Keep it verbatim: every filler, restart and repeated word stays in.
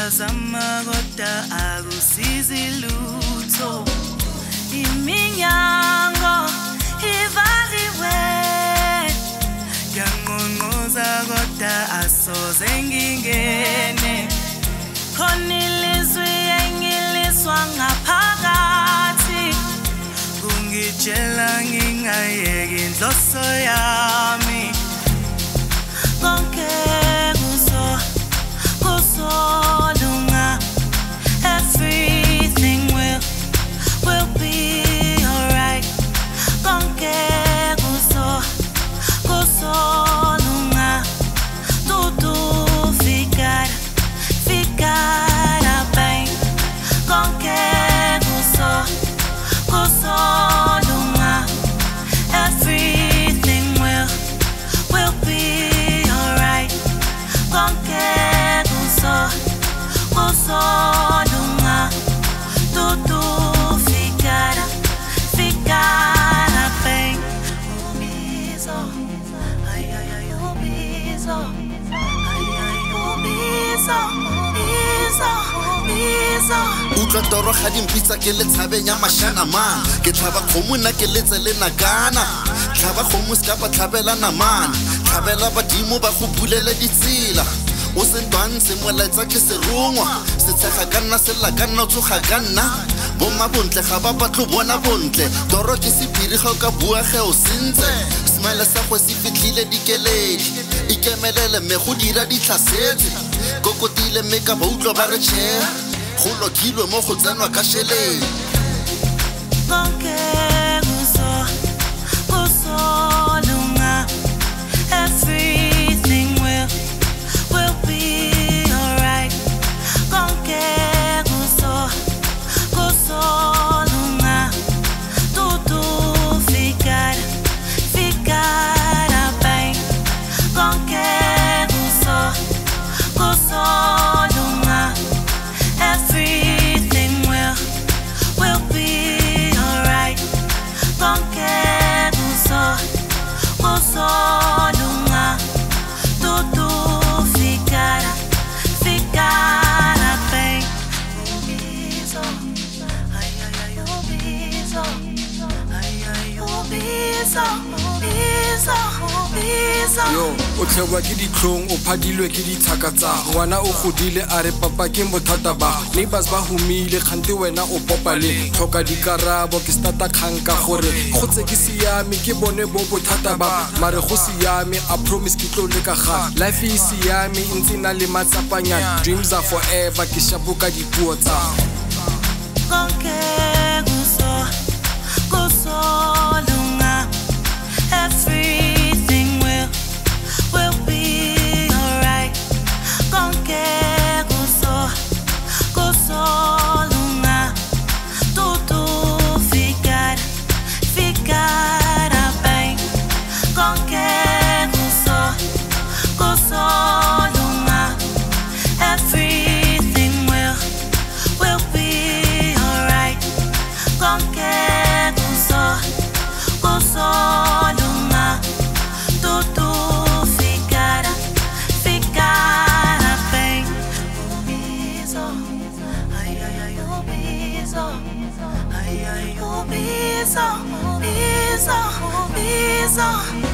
Uyazama kodwa akusizi lutho. Iminyango ivaliwe, yanqonqoza kodwa asoze ngingene. Khona ilizwi engilizwa ngaphakathi, kungitshela ngingayeki inhloso yami. Konke kuzo kuzolunga, everything will will be alright. Konke kuzo kuzolunga, tudo ficar ficará bem. Konke kuzo kuzolunga, everything will will be alright. Konke kuzo kuzolunga, tudo ficará ficará bem. Ubizo, ay ay ay ubizo, ay ay ubizo, ubizo, ubizo. Utlwa toro ga dimpitsa ke le tshabeng ya mashana man, ke tlhaba kgomo nna ke letse le nakana. Tlhaba kgomo ska ba tlhabela namana, tlhabela badimo ba go bulele ditsela. O se ntwantshe molaetsa ke serongwa, se tshega ka nna se lla ka nna o tsoga ka nna. Bomma bontle ga ba batlo bona bontle, toro ke sephiri ga o ka bua ge o sentse. Smile sa go se fitlhile dikeledi, ikemelele mme go dira ditlhasetse. Kokotile mme ka ba utlwa ba re tšhe, go lokilwe mo go tsenwa ka šheleng. Konke kuzo kuzolunga, everything will will be alright. Konke kuzo kuzolunga, tudo ficar ficará bem. Konke kuzo kuzolunga, everything will will be alright. Konke kuzo kuzolunga, tudo ficará ficará bem. Ubizo, ay ay ay ubizo, ay ay ubizo, ubizo, ubizo. Yo, o tlhewa ke ditlhong o phadilwe ke dithaka tsa ngwana o godile a re papa ke bothata ba neighbors ba humile kgante wena o popa le tlhoka dikarabo ke stata kgang ka gore go tse ke siame ke bone bo bothata ba mare go siame I promise ke tlo le ka ga life is siame ntse na le matsapanyana dreams are forever ke shabuka dipuo tsa Konke kuzo kuzolunga, everything will will be alright. Konke kuzo kuzolunga, tudo ficar ficará bem. Konke kuzo kuzolunga, everything will will be alright. Konke kuzo kuzolunga, tudo ficará ficará bem. Ubizo, ay ay ay ubizo, ay ay ubizo, ubizo, ubizo.